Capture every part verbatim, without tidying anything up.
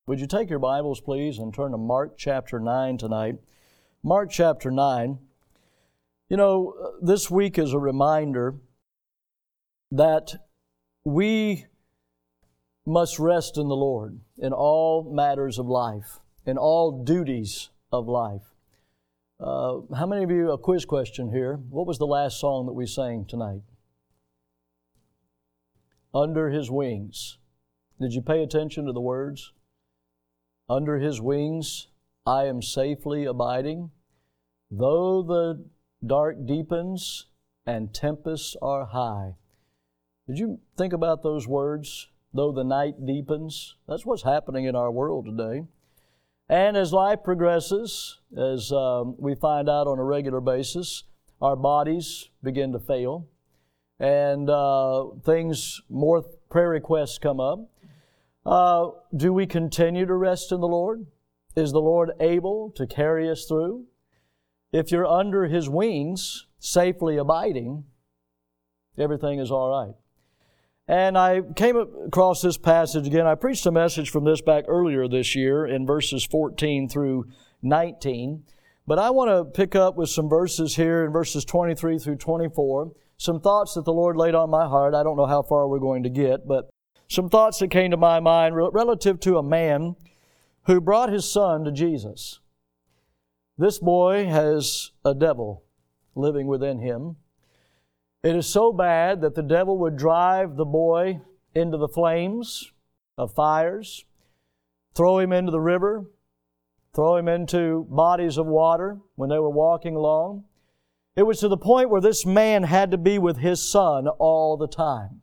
Would you take your Bibles, please, and turn to Mark chapter nine tonight? Mark chapter nine. You know, this week is a reminder that we must rest in the Lord in all matters of life, in all duties of life. Uh, how many of you, a quiz question here, what was the last song that we sang tonight? Under His Wings. Did you pay attention to the words? Under His wings I am safely abiding, though the dark deepens and tempests are high. Did you think about those words? Though the night deepens. That's what's happening in our world today. And as life progresses, as um, we find out on a regular basis, our bodies begin to fail. And uh, things, more prayer requests come up. Uh, do we continue to rest in the Lord? Is the Lord able to carry us through? If you're under His wings, safely abiding, everything is all right. And I came across this passage again. I preached a message from this back earlier this year in verses fourteen through nineteen. But I want to pick up with some verses here in verses twenty-three through twenty-four. Some thoughts that the Lord laid on my heart. I don't know how far we're going to get, but some thoughts that came to my mind relative to a man who brought his son to Jesus. This boy has a devil living within him. It is so bad that the devil would drive the boy into the flames of fires, throw him into the river, throw him into bodies of water when they were walking along. It was to the point where this man had to be with his son all the time.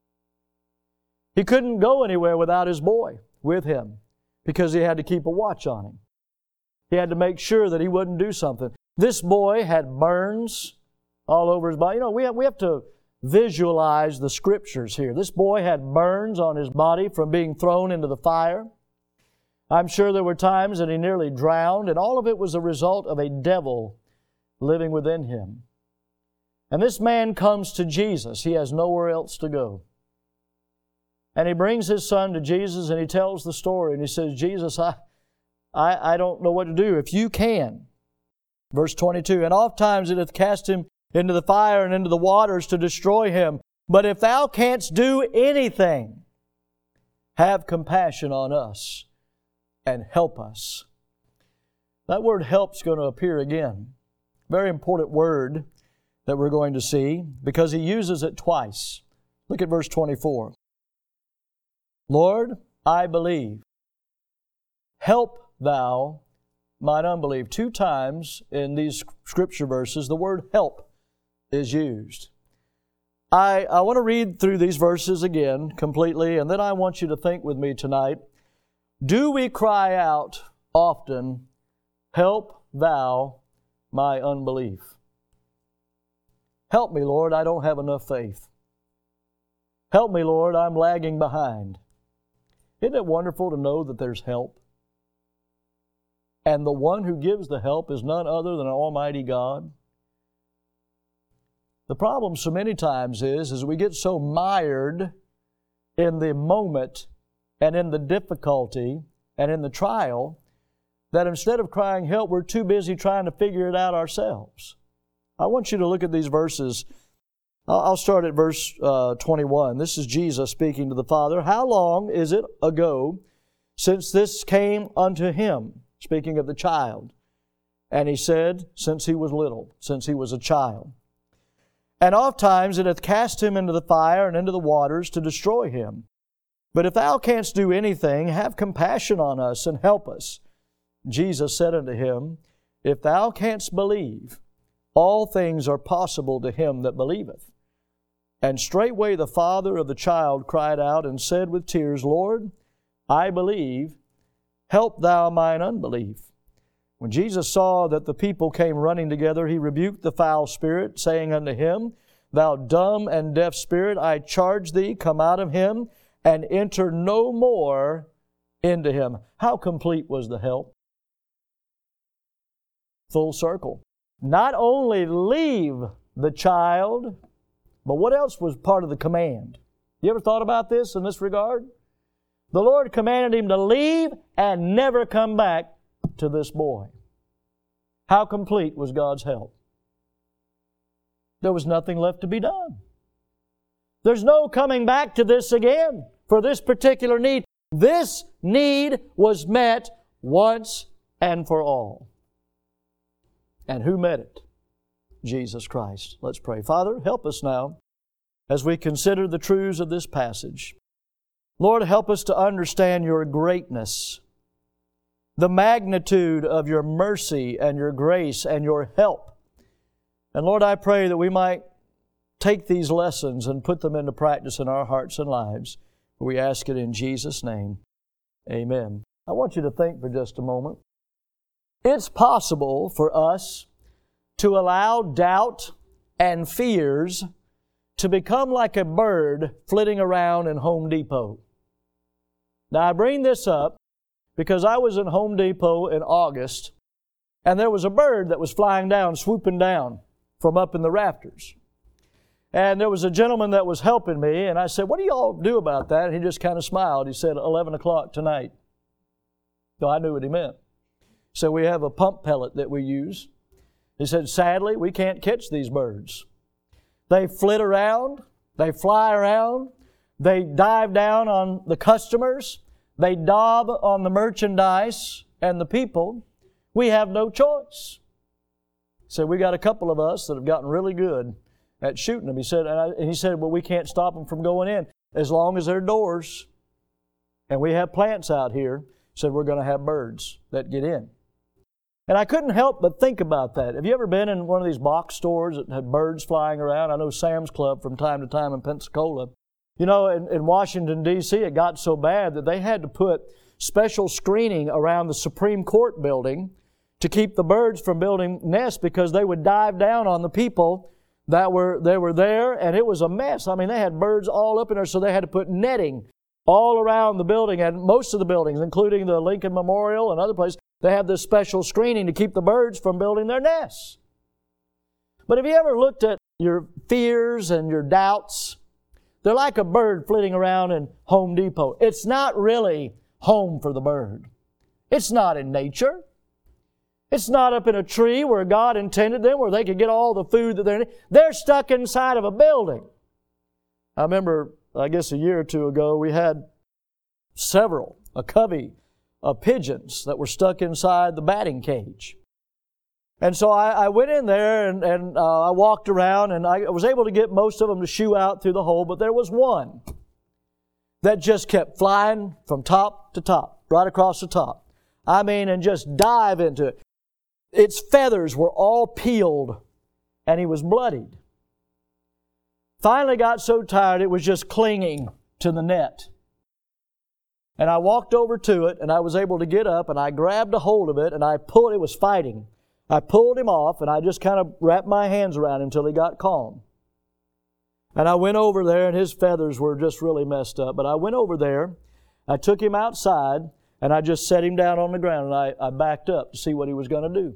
He couldn't go anywhere without his boy with him because he had to keep a watch on him. He had to make sure that he wouldn't do something. This boy had burns all over his body. You know, we have, we have to visualize the Scriptures here. This boy had burns on his body from being thrown into the fire. I'm sure there were times that he nearly drowned, and all of it was a result of a devil living within him. And this man comes to Jesus. He has nowhere else to go. And he brings his son to Jesus and he tells the story and he says, Jesus, I, I, I don't know what to do. If you can. Verse twenty-two, and oft times it hath cast him into the fire and into the waters to destroy him. But if thou canst do anything, have compassion on us and help us. That word help is going to appear again. Very important word that we're going to see because he uses it twice. Look at verse twenty-four. Lord, I believe. Help thou mine unbelief. Two times in these scripture verses, the word help is used. I, I want to read through these verses again completely, and then I want you to think with me tonight. Do we cry out often, help thou my unbelief? Help me, Lord, I don't have enough faith. Help me, Lord, I'm lagging behind. Isn't it wonderful to know that there's help? And the one who gives the help is none other than Almighty God. The problem so many times is, is we get so mired in the moment and in the difficulty and in the trial that instead of crying help, we're too busy trying to figure it out ourselves. I want you to look at these verses. I'll start at verse uh, twenty-one. This is Jesus speaking to the Father. How long is it ago since this came unto him? Speaking of the child. And he said, since he was little, since he was a child. And oft times it hath cast him into the fire and into the waters to destroy him. But if thou canst do anything, have compassion on us and help us. Jesus said unto him, if thou canst believe, all things are possible to him that believeth. And straightway the father of the child cried out and said with tears, Lord, I believe, help thou mine unbelief. When Jesus saw that the people came running together, he rebuked the foul spirit, saying unto him, Thou dumb and deaf spirit, I charge thee, come out of him, and enter no more into him. How complete was the help? Full circle. Not only leave the child, but what else was part of the command? You ever thought about this in this regard? The Lord commanded him to leave and never come back to this boy. How complete was God's help? There was nothing left to be done. There's no coming back to this again for this particular need. This need was met once and for all. And who met it? Jesus Christ. Let's pray. Father, help us now as we consider the truths of this passage. Lord, help us to understand Your greatness, the magnitude of Your mercy and Your grace and Your help. And Lord, I pray that we might take these lessons and put them into practice in our hearts and lives. We ask it in Jesus' name. Amen. I want you to think for just a moment. It's possible for us to allow doubt and fears to become like a bird flitting around in Home Depot. Now, I bring this up because I was in Home Depot in August, and there was a bird that was flying down, swooping down from up in the rafters. And there was a gentleman that was helping me, and I said, "What do y'all do about that?" And he just kind of smiled. He said, eleven o'clock tonight. So I knew what he meant. So we have a pump pellet that we use. He said, "Sadly, we can't catch these birds. They flit around, they fly around, they dive down on the customers, they daub on the merchandise and the people. We have no choice." So we got a couple of us that have gotten really good at shooting them. He said, and, I, and he said, "Well, we can't stop them from going in as long as they're doors. And we have plants out here." Said, "We're going to have birds that get in." And I couldn't help but think about that. Have you ever been in one of these box stores that had birds flying around? I know Sam's Club from time to time in Pensacola. You know, in, in Washington, D C, it got so bad that they had to put special screening around the Supreme Court building to keep the birds from building nests because they would dive down on the people that were, they were there, and it was a mess. I mean, they had birds all up in there, so they had to put netting all around the building, and most of the buildings, including the Lincoln Memorial and other places, they have this special screening to keep the birds from building their nests. But have you ever looked at your fears and your doubts? They're like a bird flitting around in Home Depot. It's not really home for the bird. It's not in nature. It's not up in a tree where God intended them, where they could get all the food that they need. They're stuck inside of a building. I remember, I guess a year or two ago, we had several, a covey of pigeons that were stuck inside the batting cage. And so I, I went in there and, and uh, I walked around, and I was able to get most of them to shoo out through the hole, but there was one that just kept flying from top to top, right across the top. I mean, and just dive into it. Its feathers were all peeled, and he was bloodied. Finally got so tired it was just clinging to the net. And I walked over to it, and I was able to get up, and I grabbed a hold of it, and I pulled, it was fighting. I pulled him off, and I just kind of wrapped my hands around him until he got calm. And I went over there, and his feathers were just really messed up. But I went over there, I took him outside, and I just set him down on the ground, and I, I backed up to see what he was going to do.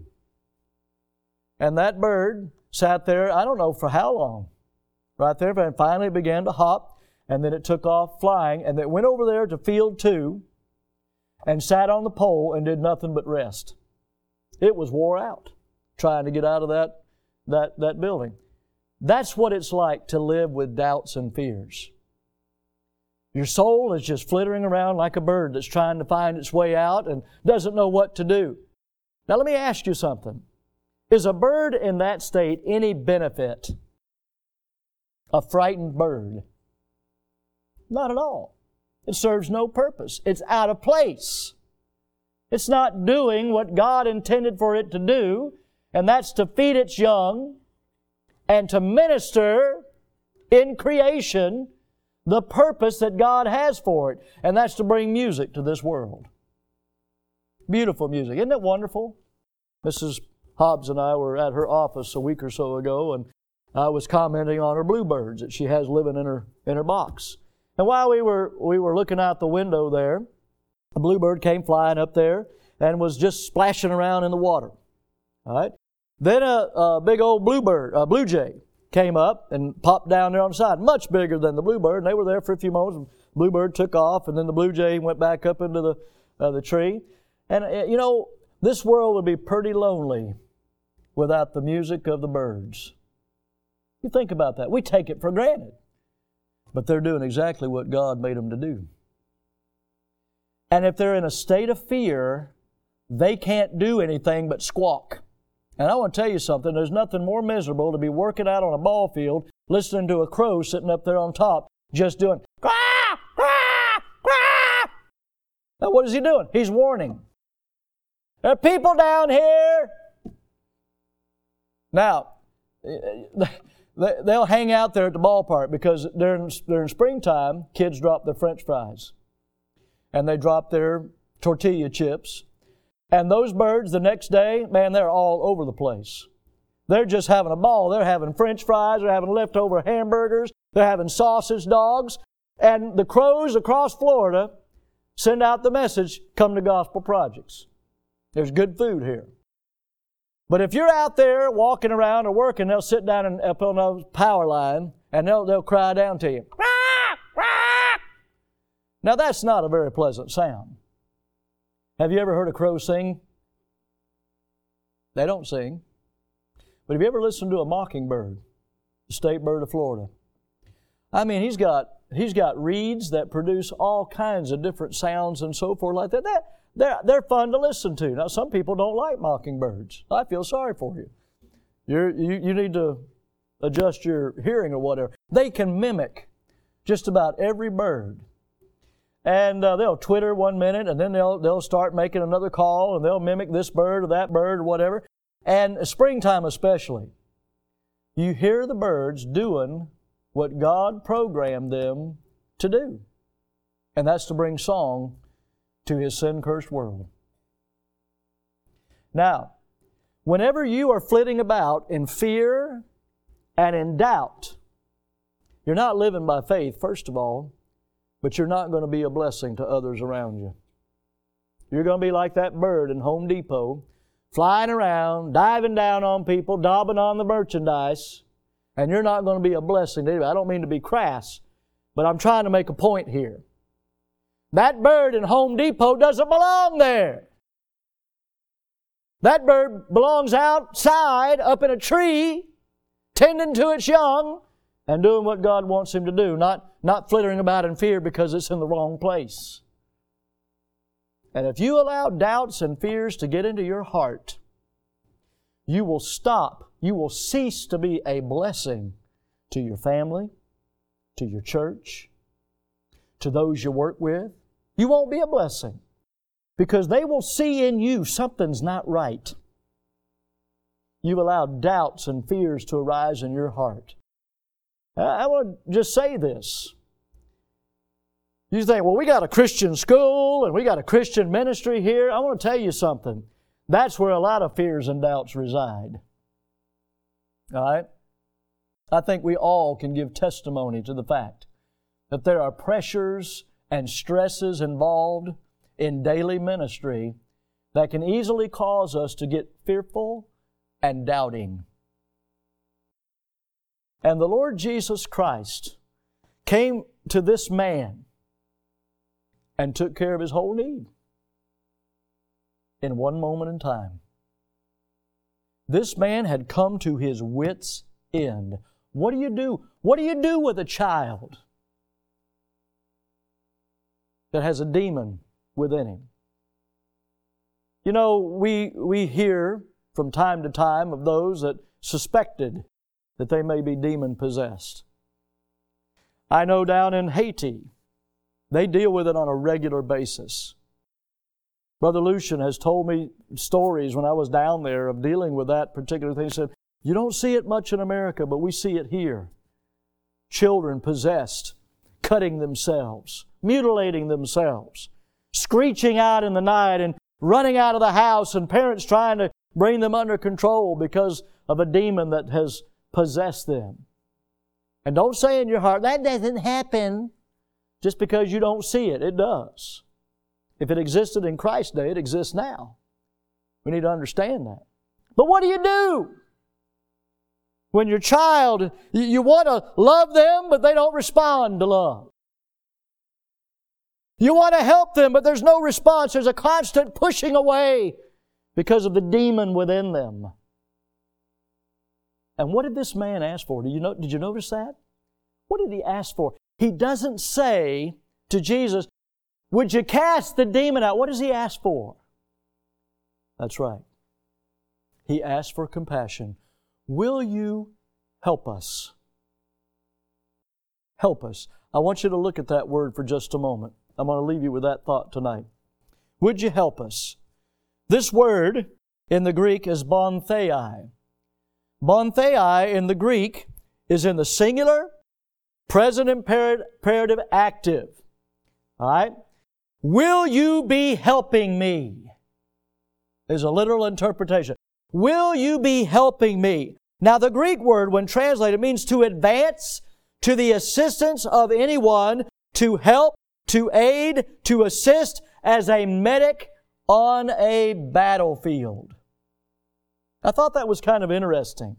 And that bird sat there, I don't know for how long, right there, and finally began to hop, and then it took off flying, and it went over there to field two and sat on the pole and did nothing but rest. It was wore out trying to get out of that, that, that building. That's what it's like to live with doubts and fears. Your soul is just flittering around like a bird that's trying to find its way out and doesn't know what to do. Now let me ask you something. Is a bird in that state any benefit? A frightened bird? Not at all. It serves no purpose. It's out of place. It's not doing what God intended for it to do, and that's to feed its young and to minister in creation the purpose that God has for it, and that's to bring music to this world. Beautiful music. Isn't it wonderful? Missus Hobbs and I were at her office a week or so ago, and I was commenting on her bluebirds that she has living in her in her box. And while we were we were looking out the window there, a bluebird came flying up there and was just splashing around in the water. All right. Then a, a big old bluebird, a blue jay, came up and popped down there on the side, much bigger than the bluebird, and they were there for a few moments. bluebird took off, and then the blue jay went back up into the, uh, the tree. And, uh, you know, this world would be pretty lonely without the music of the birds. You think about that. We take it for granted. But they're doing exactly what God made them to do. And if they're in a state of fear, they can't do anything but squawk. And I want to tell you something. There's nothing more miserable to be working out on a ball field, listening to a crow sitting up there on top, just doing, quack, quack, quack. Now what is he doing? He's warning. There are people down here. Now, they'll hang out there at the ballpark because during, during springtime, kids drop their French fries. And they drop their tortilla chips. And those birds the next day, man, they're all over the place. They're just having a ball. They're having French fries. They're having leftover hamburgers. They're having sausage dogs. And the crows across Florida send out the message, come to Gospel Projects. There's good food here. But if you're out there walking around or working, they'll sit down and up on a power line and they'll, they'll cry down to you. Now that's not a very pleasant sound. Have you ever heard a crow sing? They don't sing. But have you ever listened to a mockingbird, the state bird of Florida? I mean, he's got he's got reeds that produce all kinds of different sounds and so forth like that. They're, they're, they're fun to listen to. Now, some people don't like mockingbirds. I feel sorry for you. You're, you you need to adjust your hearing or whatever. They can mimic just about every bird. And uh, they'll twitter one minute, and then they'll they'll start making another call, and they'll mimic this bird or that bird or whatever. And springtime especially, you hear the birds doing what God programmed them to do. And that's to bring song to His sin-cursed world. Now, whenever you are flitting about in fear and in doubt, you're not living by faith, first of all, but you're not going to be a blessing to others around you. You're going to be like that bird in Home Depot, flying around, diving down on people, daubing on the merchandise, and you're not going to be a blessing to anybody. I don't mean to be crass, but I'm trying to make a point here. That bird in Home Depot doesn't belong there. That bird belongs outside, up in a tree, tending to its young, and doing what God wants him to do, not, not flittering about in fear because it's in the wrong place. And if you allow doubts and fears to get into your heart, you will stop, you will cease to be a blessing to your family, to your church, to those you work with. You won't be a blessing because they will see in you something's not right. You've allowed doubts and fears to arise in your heart. I want to just say this. You think, well, we got a Christian school and we got a Christian ministry here. I want to tell you something. That's where a lot of fears and doubts reside. All right? I think we all can give testimony to the fact that there are pressures and stresses involved in daily ministry that can easily cause us to get fearful and doubting. And the Lord Jesus Christ came to this man and took care of his whole need in one moment in time. This man had come to his wits' end. What do you do? What do you do with a child that has a demon within him? You know, we, we hear from time to time of those that suspected that they may be demon-possessed. I know down in Haiti, they deal with it on a regular basis. Brother Lucian has told me stories when I was down there of dealing with that particular thing. He said, you don't see it much in America, but we see it here. Children possessed, cutting themselves, mutilating themselves, screeching out in the night and running out of the house, and parents trying to bring them under control because of a demon that has possessed them. And don't say in your heart, that doesn't happen just because you don't see it. It does. If it existed in Christ's day, it exists now. We need to understand that. But what do you do when your child, you want to love them, but they don't respond to love? You want to help them, but there's no response. There's a constant pushing away because of the demon within them. And what did this man ask for? Did you know, did you notice that? What did he ask for? He doesn't say to Jesus, would you cast the demon out? What does he ask for? That's right. He asked for compassion. Will you help us? Help us. I want you to look at that word for just a moment. I'm going to leave you with that thought tonight. Would you help us? This word in the Greek is bonthei. Bonthei in the Greek is in the singular, present imperative active. All right? Will you be helping me? Is a literal interpretation. Will you be helping me? Now the Greek word, when translated, means to advance to the assistance of anyone, to help, to aid, to assist as a medic on a battlefield. I thought that was kind of interesting.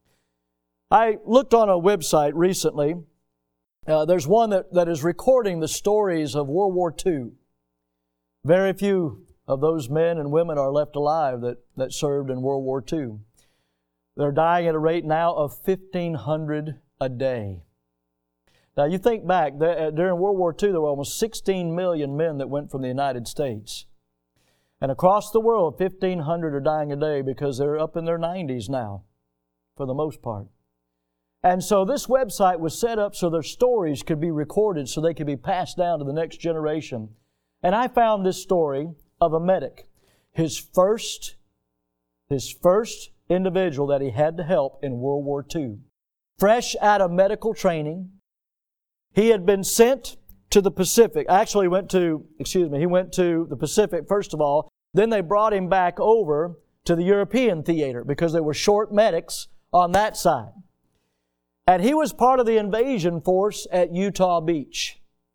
I looked on a website recently. Uh, there's one that, that is recording the stories of World War Two. Very few of those men and women are left alive that, that served in World War Two. They're dying at a rate now of fifteen hundred a day. Now you think back, during World War Two there were almost sixteen million men that went from the United States. And across the world, fifteen hundred are dying a day because they're up in their nineties now, for the most part. And so this website was set up so their stories could be recorded so they could be passed down to the next generation. And I found this story of a medic. His first, his first individual that he had to help in World War Two. Fresh out of medical training, he had been sent to the Pacific. Actually, he went to, excuse me, he went to the Pacific first of all. Then they brought him back over to the European theater because there were short medics on that side. And he was part of the invasion force at Utah Beach.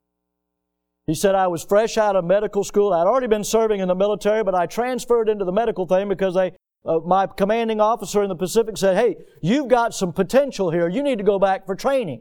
He said, I was fresh out of medical school. I'd already been serving in the military, but I transferred into the medical thing because they, uh, my commanding officer in the Pacific said, hey, you've got some potential here. You need to go back for training.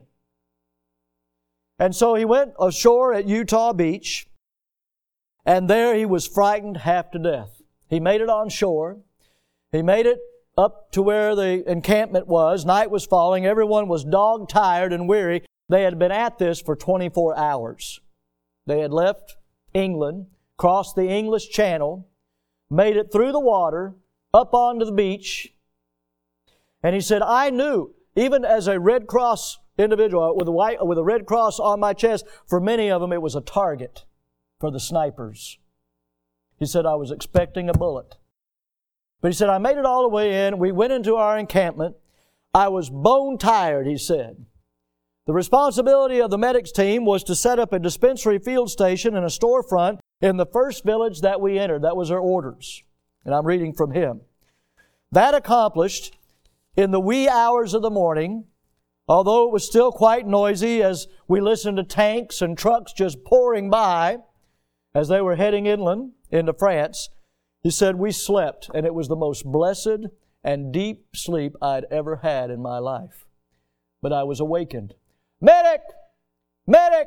And so he went ashore at Utah Beach, and there he was frightened half to death. He made it on shore. He made it up to where the encampment was. Night was falling. Everyone was dog-tired and weary. They had been at this for twenty-four hours. They had left England, crossed the English Channel, made it through the water, up onto the beach. And he said, I knew, even as a Red Cross individual with a white, with a Red Cross on my chest, for many of them it was a target for the snipers. He said, I was expecting a bullet. But he said, I made it all the way in. We went into our encampment. I was bone tired, he said. The responsibility of the medics team was to set up a dispensary field station and a storefront in the first village that we entered. That was their orders. And I'm reading from him. That accomplished, in the wee hours of the morning, although it was still quite noisy as we listened to tanks and trucks just pouring by as they were heading inland into France, he said, we slept, and it was the most blessed and deep sleep I'd ever had in my life. But I was awakened. Medic! Medic!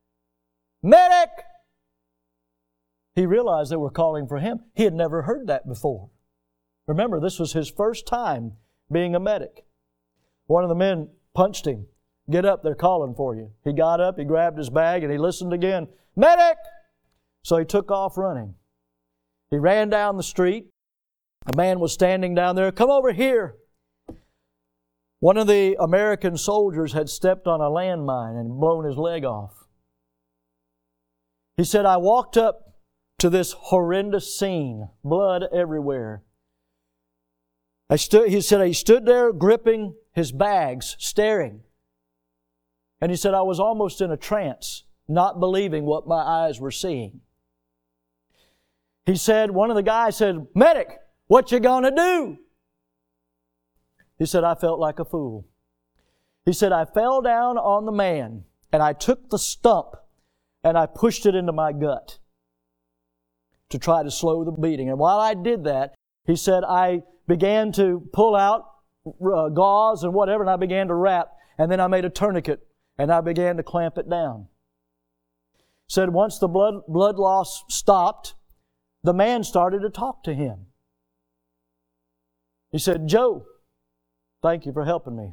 Medic! He realized they were calling for him. He had never heard that before. Remember, this was his first time being a medic. One of the men punched him. Get up, they're calling for you. He got up, he grabbed his bag, and he listened again. Medic! So he took off running. He ran down the street. A man was standing down there. Come over here. One of the American soldiers had stepped on a landmine and blown his leg off. He said, I walked up to this horrendous scene, blood everywhere. I stood, he said, he stood there gripping his bags, staring. And he said, I was almost in a trance, not believing what my eyes were seeing. He said, one of the guys said, Medic, what you gonna do? He said, I felt like a fool. He said, I fell down on the man and I took the stump and I pushed it into my gut to try to slow the bleeding. And while I did that, he said, I began to pull out uh, gauze and whatever, and I began to wrap, and then I made a tourniquet and I began to clamp it down. Said once the blood, blood loss stopped, the man started to talk to him. He said, Joe, thank you for helping me.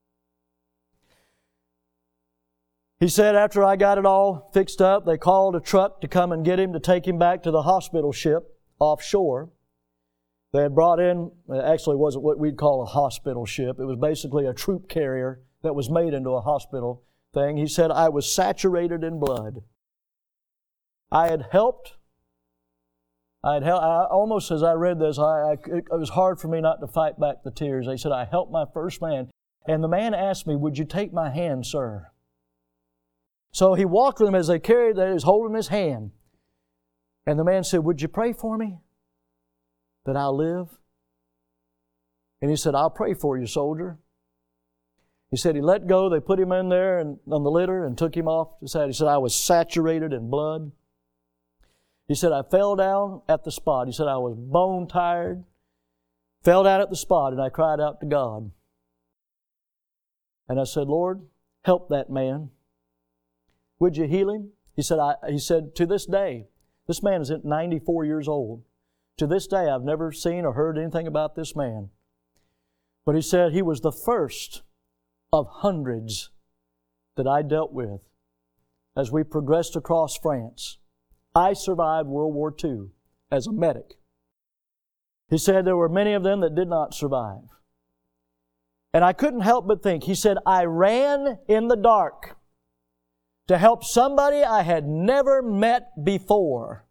He said after I got it all fixed up, they called a truck to come and get him to take him back to the hospital ship offshore. They had brought in, actually it wasn't what we'd call a hospital ship. It was basically a troop carrier that was made into a hospital thing. He said, I was saturated in blood. I had helped. I had helped. I, almost as I read this, I, I, it was hard for me not to fight back the tears. They said, I helped my first man. And the man asked me, would you take my hand, sir? So he walked with him as they carried that, he was holding his hand. And the man said, would you pray for me that I'll live? And he said, I'll pray for you, soldier. He said he let go. They put him in there and on the litter and took him off the side. He said, I was saturated in blood. He said, I fell down at the spot. He said, I was bone tired, fell down at the spot, and I cried out to God. And I said, Lord, help that man. Would you heal him? He said, I, he said, to this day, this man is ninety-four years old. To this day, I've never seen or heard anything about this man. But he said he was the first of hundreds that I dealt with as we progressed across France. I survived World War Two as a medic. He said there were many of them that did not survive. And I couldn't help but think, he said, I ran in the dark to help somebody I had never met before.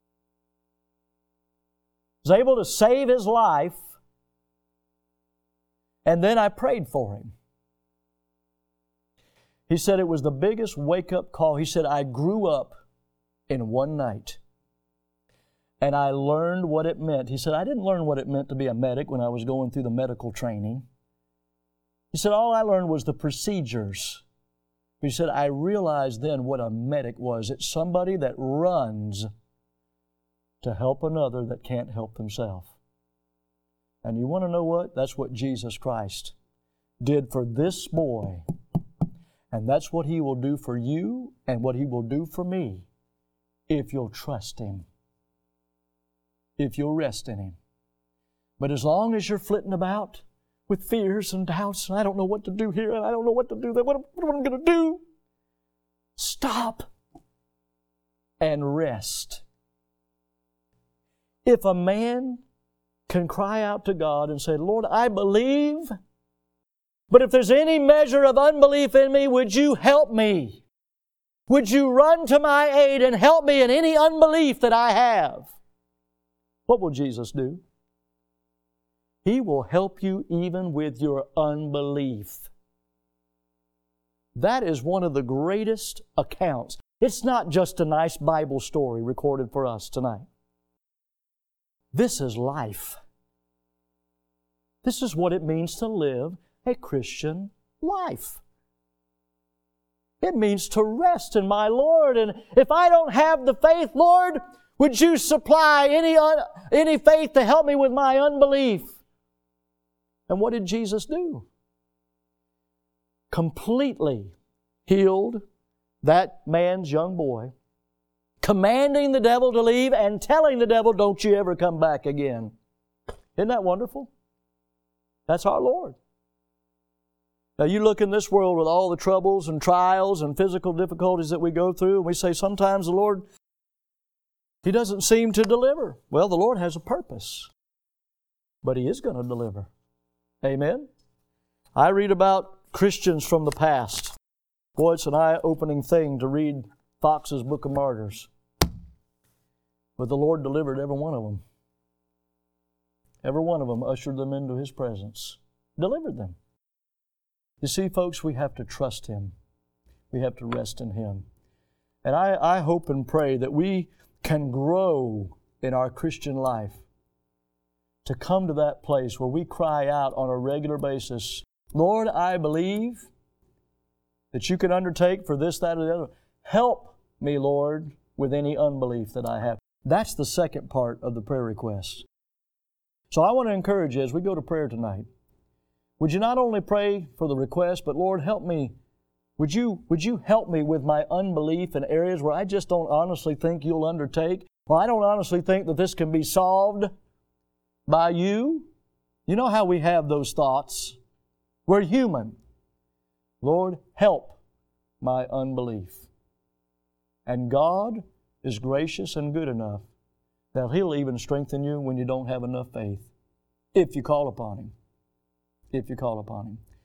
I was able to save his life, and then I prayed for him. He said it was the biggest wake-up call. He said, I grew up in one night, and I learned what it meant. He said, I didn't learn what it meant to be a medic when I was going through the medical training. He said, all I learned was the procedures. He said, I realized then what a medic was. It's somebody that runs to help another that can't help themselves. And you want to know what? That's what Jesus Christ did for this boy. And that's what He will do for you and what He will do for me if you'll trust Him, if you'll rest in Him. But as long as you're flitting about with fears and doubts, and I don't know what to do here, and I don't know what to do there, what, what am I going to do? Stop and rest. If a man can cry out to God and say, Lord, I believe, but if there's any measure of unbelief in me, would you help me? Would you run to my aid and help me in any unbelief that I have? What will Jesus do? He will help you even with your unbelief. That is one of the greatest accounts. It's not just a nice Bible story recorded for us tonight. This is life. This is what it means to live a Christian life. It means to rest in my Lord. And if I don't have the faith, Lord, would you supply any, un- any faith to help me with my unbelief? And what did Jesus do? Completely healed that man's young boy, commanding the devil to leave and telling the devil, don't you ever come back again. Isn't that wonderful? That's our Lord. Now you look in this world with all the troubles and trials and physical difficulties that we go through, and we say sometimes the Lord, He doesn't seem to deliver. Well, the Lord has a purpose, but He is going to deliver. Amen? I read about Christians from the past. Boy, it's an eye-opening thing to read Fox's Book of Martyrs. But the Lord delivered every one of them. Every one of them ushered them into His presence. Delivered them. You see, folks, we have to trust Him. We have to rest in Him. And I, I hope and pray that we can grow in our Christian life to come to that place where we cry out on a regular basis, Lord, I believe that you can undertake for this, that, or the other. Help me, Lord, with any unbelief that I have. That's the second part of the prayer request. So I want to encourage you as we go to prayer tonight, would you not only pray for the request, but Lord, help me Would you, would you help me with my unbelief in areas where I just don't honestly think You'll undertake? Well, I don't honestly think that this can be solved by You. You know how we have those thoughts. We're human. Lord, help my unbelief. And God is gracious and good enough that He'll even strengthen you when you don't have enough faith, if you call upon Him. If you call upon Him.